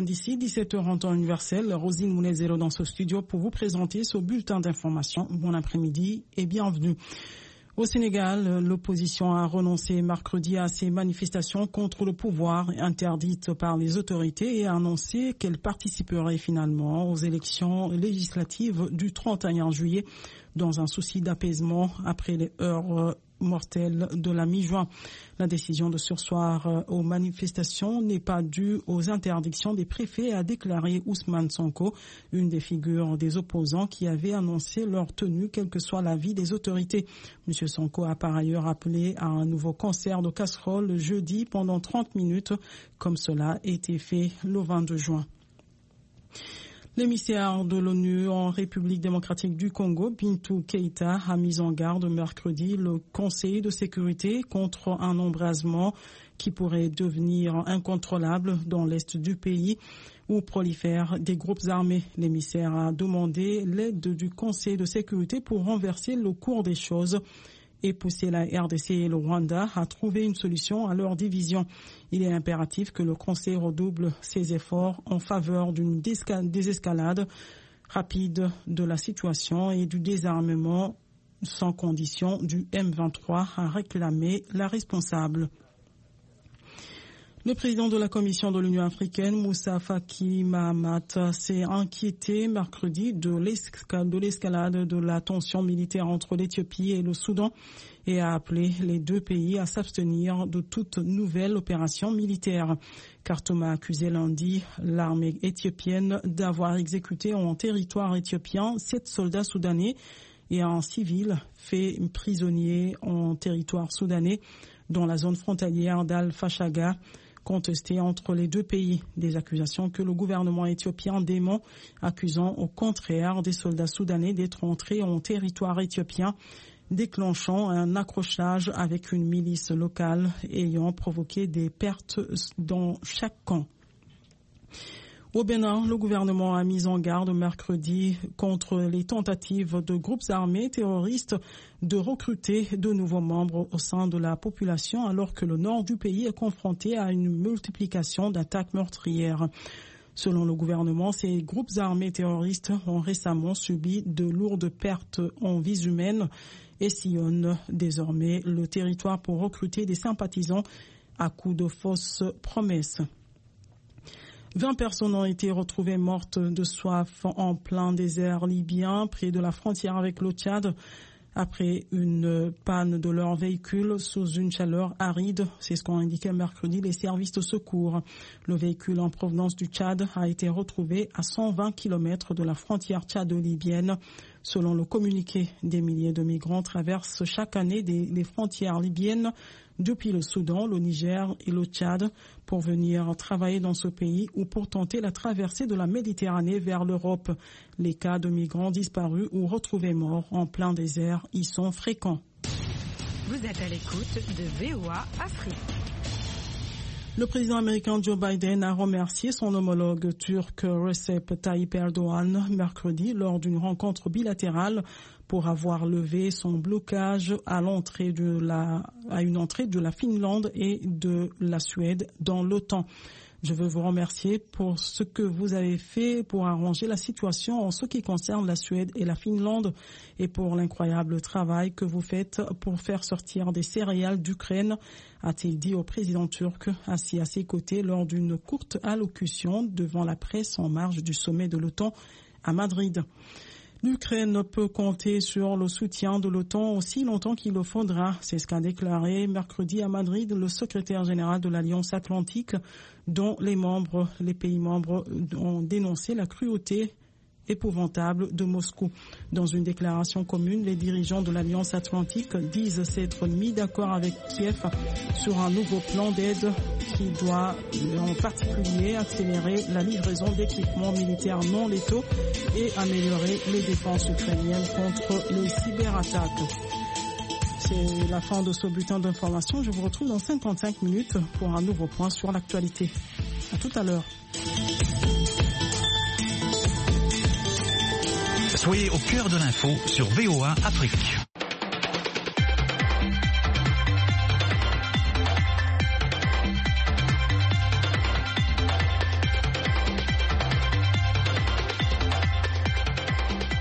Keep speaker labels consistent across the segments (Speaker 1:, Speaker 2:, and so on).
Speaker 1: d'ici 17h en temps universel. Rosine Mounezero dans ce studio pour vous présenter ce bulletin d'information. Bon après-midi et bienvenue. Au Sénégal, l'opposition a renoncé mercredi à ses manifestations contre le pouvoir interdites par les autorités et a annoncé qu'elle participerait finalement aux élections législatives du 31 juillet dans un souci d'apaisement après les heures mortelles de la mi-juin. La décision de surseoir aux manifestations n'est pas due aux interdictions des préfets, a déclaré Ousmane Sonko, une des figures des opposants qui avait annoncé leur tenue, quel que soit l'avis des autorités. M. Sonko a par ailleurs appelé à un nouveau concert de casseroles jeudi pendant 30 minutes, comme cela a été fait le 22 juin. L'émissaire de l'ONU en République démocratique du Congo, Bintou Keïta, a mis en garde mercredi le Conseil de sécurité contre un embrasement qui pourrait devenir incontrôlable dans l'est du pays où prolifèrent des groupes armés. L'émissaire a demandé l'aide du Conseil de sécurité pour renverser le cours des choses et pousser la RDC et le Rwanda à trouver une solution à leur division. Il est impératif que le Conseil redouble ses efforts en faveur d'une désescalade rapide de la situation et du désarmement sans condition du M23, a réclamé la responsable. Le président de la Commission de l'Union africaine, Moussa Faki Mahamat, s'est inquiété mercredi de l'escalade de la tension militaire entre l'Éthiopie et le Soudan et a appelé les deux pays à s'abstenir de toute nouvelle opération militaire. Khartoum a accusé lundi l'armée éthiopienne d'avoir exécuté en territoire éthiopien 7 soldats soudanais et un civil fait prisonnier en territoire soudanais dans la zone frontalière d'Al-Fashaga, contestée entre les deux pays. Des accusations que le gouvernement éthiopien dément, accusant au contraire des soldats soudanais d'être entrés en territoire éthiopien, déclenchant un accrochage avec une milice locale ayant provoqué des pertes dans chaque camp. Au Bénin, le gouvernement a mis en garde mercredi contre les tentatives de groupes armés terroristes de recruter de nouveaux membres au sein de la population alors que le nord du pays est confronté à une multiplication d'attaques meurtrières. Selon le gouvernement, ces groupes armés terroristes ont récemment subi de lourdes pertes en vies humaines et sillonnent désormais le territoire pour recruter des sympathisants à coups de fausses promesses. 20 personnes ont été retrouvées mortes de soif en plein désert libyen, près de la frontière avec le Tchad, après une panne de leur véhicule sous une chaleur aride. C'est ce qu'ont indiqué mercredi les services de secours. Le véhicule en provenance du Tchad a été retrouvé à 120 km de la frontière tchado-libyenne. Selon le communiqué, des milliers de migrants traversent chaque année les frontières libyennes depuis le Soudan, le Niger et le Tchad pour venir travailler dans ce pays ou pour tenter la traversée de la Méditerranée vers l'Europe. Les cas de migrants disparus ou retrouvés morts en plein désert y sont fréquents.
Speaker 2: Vous êtes à l'écoute de VOA Afrique.
Speaker 1: Le président américain Joe Biden a remercié son homologue turc Recep Tayyip Erdogan mercredi lors d'une rencontre bilatérale pour avoir levé son blocage à une entrée de la Finlande et de la Suède dans l'OTAN. Je veux vous remercier pour ce que vous avez fait pour arranger la situation en ce qui concerne la Suède et la Finlande et pour l'incroyable travail que vous faites pour faire sortir des céréales d'Ukraine, a-t-il dit au président turc, assis à ses côtés lors d'une courte allocution devant la presse en marge du sommet de l'OTAN à Madrid. L'Ukraine peut compter sur le soutien de l'OTAN aussi longtemps qu'il le faudra. C'est ce qu'a déclaré mercredi à Madrid le secrétaire général de l'Alliance Atlantique, dont les pays membres ont dénoncé la cruauté épouvantable de Moscou. Dans une déclaration commune, les dirigeants de l'Alliance Atlantique disent s'être mis d'accord avec Kiev sur un nouveau plan d'aide qui doit en particulier accélérer la livraison d'équipements militaires non létaux et améliorer les défenses ukrainiennes contre les cyberattaques. C'est la fin de ce bulletin d'information. Je vous retrouve dans 55 minutes pour un nouveau point sur l'actualité. À tout à l'heure.
Speaker 3: Soyez au cœur de l'info sur VOA Afrique.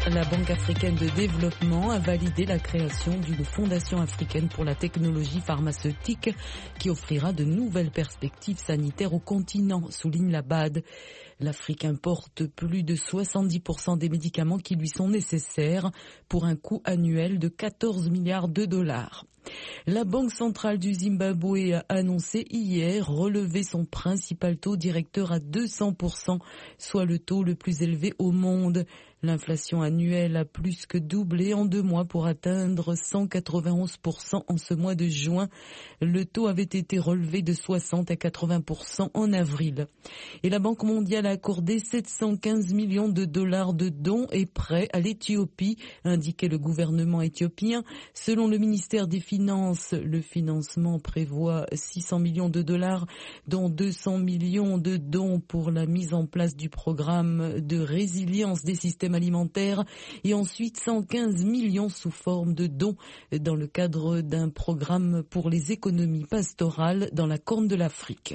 Speaker 4: La Banque africaine de développement a validé la création d'une fondation africaine pour la technologie pharmaceutique qui offrira de nouvelles perspectives sanitaires au continent, souligne la BAD. L'Afrique importe plus de 70% des médicaments qui lui sont nécessaires pour un coût annuel de 14 milliards de dollars. La Banque centrale du Zimbabwe a annoncé hier relever son principal taux directeur à 200%, soit le taux le plus élevé au monde. L'inflation annuelle a plus que doublé en 2 mois pour atteindre 191% en ce mois de juin. Le taux avait été relevé de 60 à 80% en avril. Et la Banque mondiale a accordé 715 millions de dollars de dons et prêts à l'Éthiopie, indiquait le gouvernement éthiopien. Selon le ministère des Finances, le financement prévoit 600 millions de dollars, dont 200 millions de dons pour la mise en place du programme de résilience des systèmes alimentaires et ensuite 115 millions sous forme de dons dans le cadre d'un programme pour les économies pastorales dans la Corne de l'Afrique.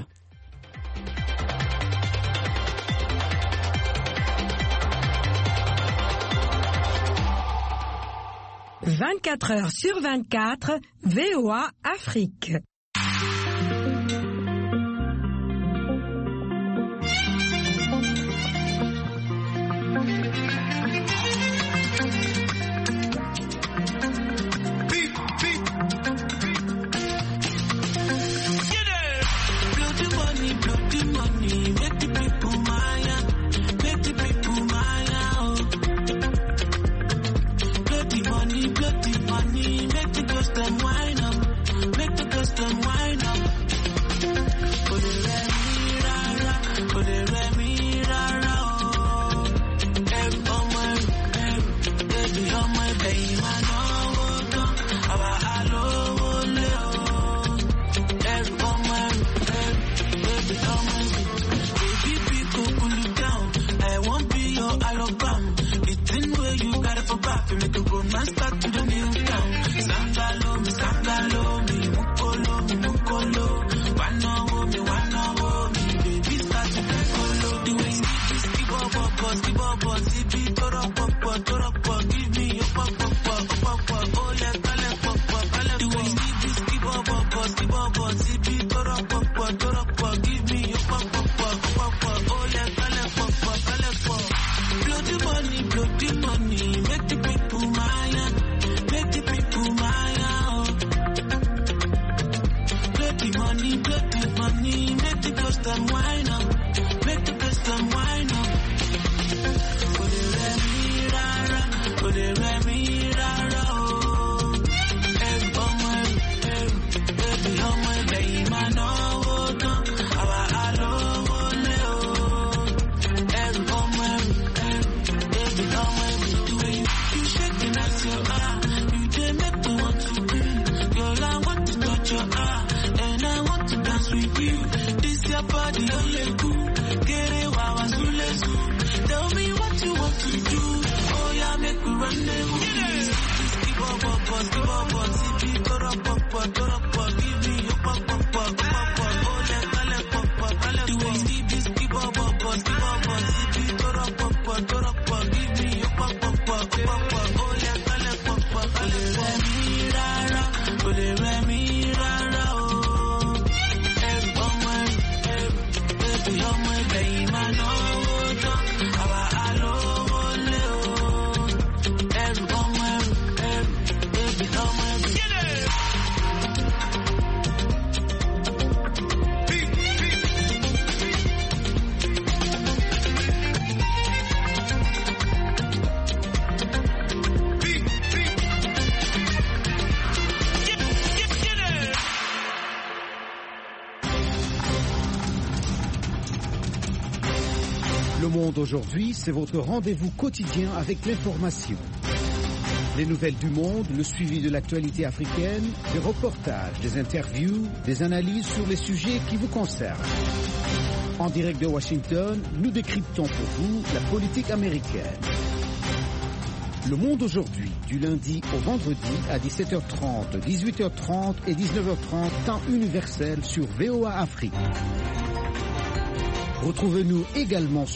Speaker 4: «
Speaker 2: 24 heures sur 24, VOA Afrique.
Speaker 5: Le Monde aujourd'hui, c'est votre rendez-vous quotidien avec l'information. Les nouvelles du monde, le suivi de l'actualité africaine, des reportages, des interviews, des analyses sur les sujets qui vous concernent. En direct de Washington, nous décryptons pour vous la politique américaine. Le Monde aujourd'hui, du lundi au vendredi à 17h30, 18h30 et 19h30, temps universel sur VOA Afrique. Retrouvez-nous également